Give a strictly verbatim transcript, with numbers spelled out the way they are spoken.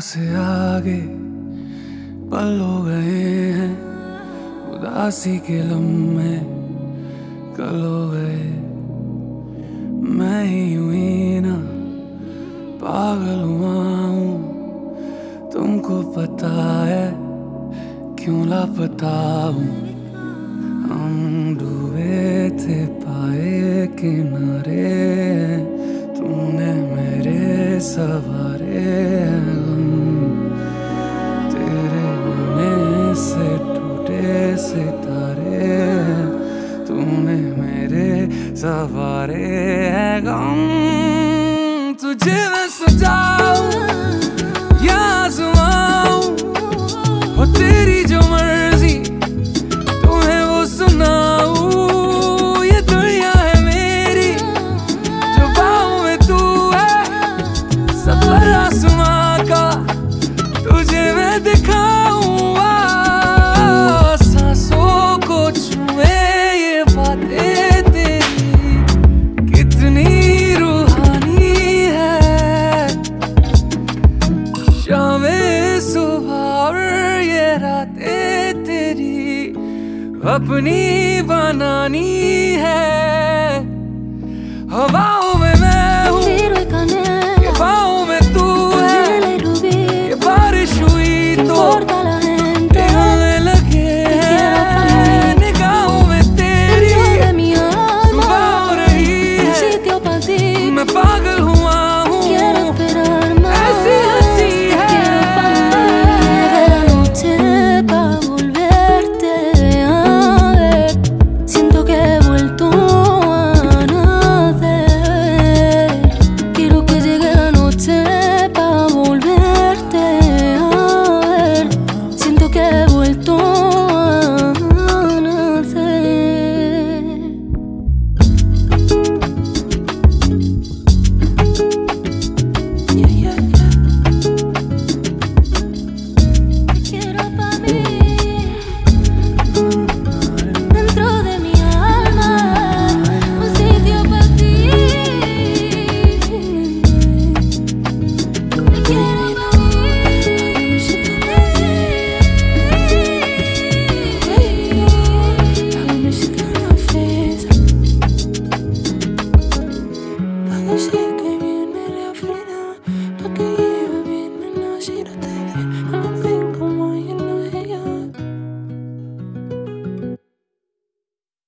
से आगे पल हो गए हैं, उदासी के लम्हे कल हो गए। मैं ही यूं ही ना पागल हुआ हूँ, तुमको पता है क्यों लापता हूँ। हम डूबे थे पाए किनारे, तूने मेरे सवारे गम। तेरे होने से टूटे सितारे, तूने मेरे सवारे है गम। तुझे मैं सजाऊं या आज़माऊं, हो तेरी जो मर्जी तुम्हें वो सुनाऊं। ये दुनिया है मेरी जो बाहों में तू है, सफर आसमां का तुझे मैं दिखाऊं। सांसों को छुए ये बातें तेरी कितनी रूहानी है। शामें सुबह और ये रातें तेरी अपनी बनानी है। हवाओं में मैं हूँ